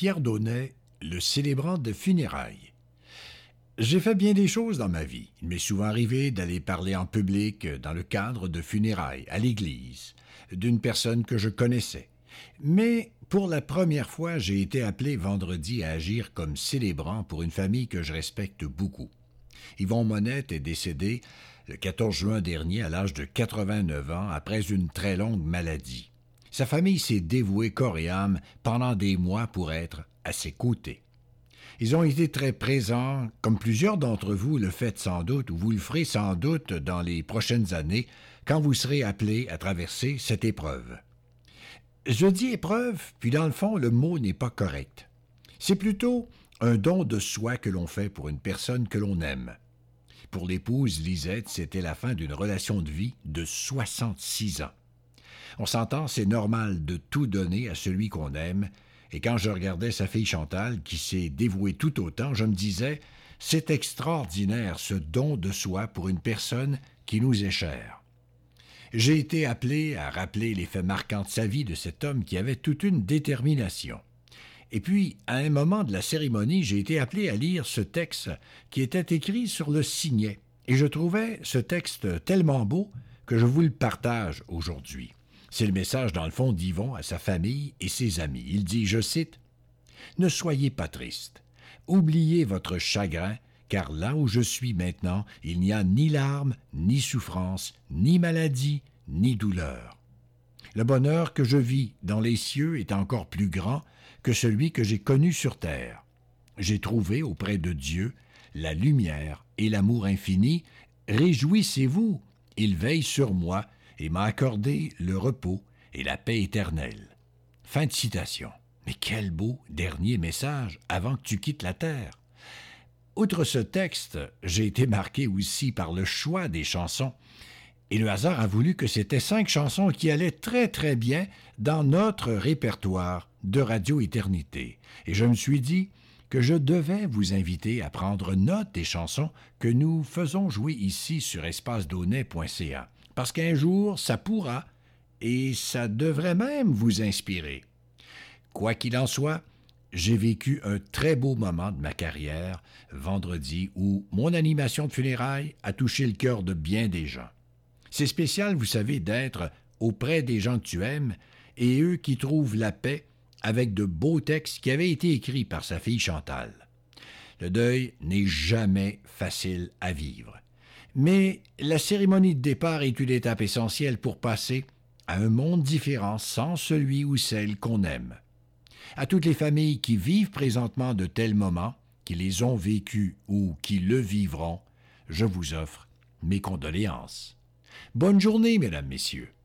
Pierre Daunet, le célébrant de funérailles. J'ai fait bien des choses dans ma vie. Il m'est souvent arrivé d'aller parler en public dans le cadre de funérailles, à l'église, d'une personne que je connaissais. Mais pour la première fois, j'ai été appelé vendredi à agir comme célébrant pour une famille que je respecte beaucoup. Yvon Monette est décédé le 14 juin dernier à l'âge de 89 ans après une très longue maladie. Sa famille s'est dévouée corps et âme pendant des mois pour être à ses côtés. Ils ont été très présents, comme plusieurs d'entre vous le faites sans doute, ou vous le ferez sans doute dans les prochaines années, quand vous serez appelés à traverser cette épreuve. Je dis épreuve, puis dans le fond, le mot n'est pas correct. C'est plutôt un don de soi que l'on fait pour une personne que l'on aime. Pour l'épouse Lisette, c'était la fin d'une relation de vie de 66 ans. On s'entend, c'est normal de tout donner à celui qu'on aime, et quand je regardais sa fille Chantal, qui s'est dévouée tout autant, je me disais, c'est extraordinaire ce don de soi pour une personne qui nous est chère. J'ai été appelé à rappeler les faits marquants de sa vie de cet homme qui avait toute une détermination. Et puis, à un moment de la cérémonie, j'ai été appelé à lire ce texte qui était écrit sur le signet. Et je trouvais ce texte tellement beau que je vous le partage aujourd'hui. C'est le message, dans le fond, d'Yvon à sa famille et ses amis. Il dit, je cite, « Ne soyez pas tristes. Oubliez votre chagrin, car là où je suis maintenant, il n'y a ni larmes, ni souffrance, ni maladie, ni douleur. Le bonheur que je vis dans les cieux est encore plus grand que celui que j'ai connu sur terre. J'ai trouvé auprès de Dieu la lumière et l'amour infini. Réjouissez-vous, il veille sur moi et m'a accordé le repos et la paix éternelle. » Fin de citation. Mais quel beau dernier message avant que tu quittes la terre. Outre ce texte, j'ai été marqué aussi par le choix des chansons. Et le hasard a voulu que c'était 5 chansons qui allaient très très bien dans notre répertoire de Radio Éternité. Et je me suis dit que je devais vous inviter à prendre note des chansons que nous faisons jouer ici sur espacedaunet.ca. Parce qu'un jour, ça pourra, et ça devrait même vous inspirer. Quoi qu'il en soit, j'ai vécu un très beau moment de ma carrière, vendredi, où mon animation de funérailles a touché le cœur de bien des gens. C'est spécial, vous savez, d'être auprès des gens que tu aimes et eux qui trouvent la paix avec de beaux textes qui avaient été écrits par sa fille Chantal. Le deuil n'est jamais facile à vivre. Mais la cérémonie de départ est une étape essentielle pour passer à un monde différent sans celui ou celle qu'on aime. À toutes les familles qui vivent présentement de tels moments, qui les ont vécus ou qui le vivront, je vous offre mes condoléances. Bonne journée, mesdames, messieurs.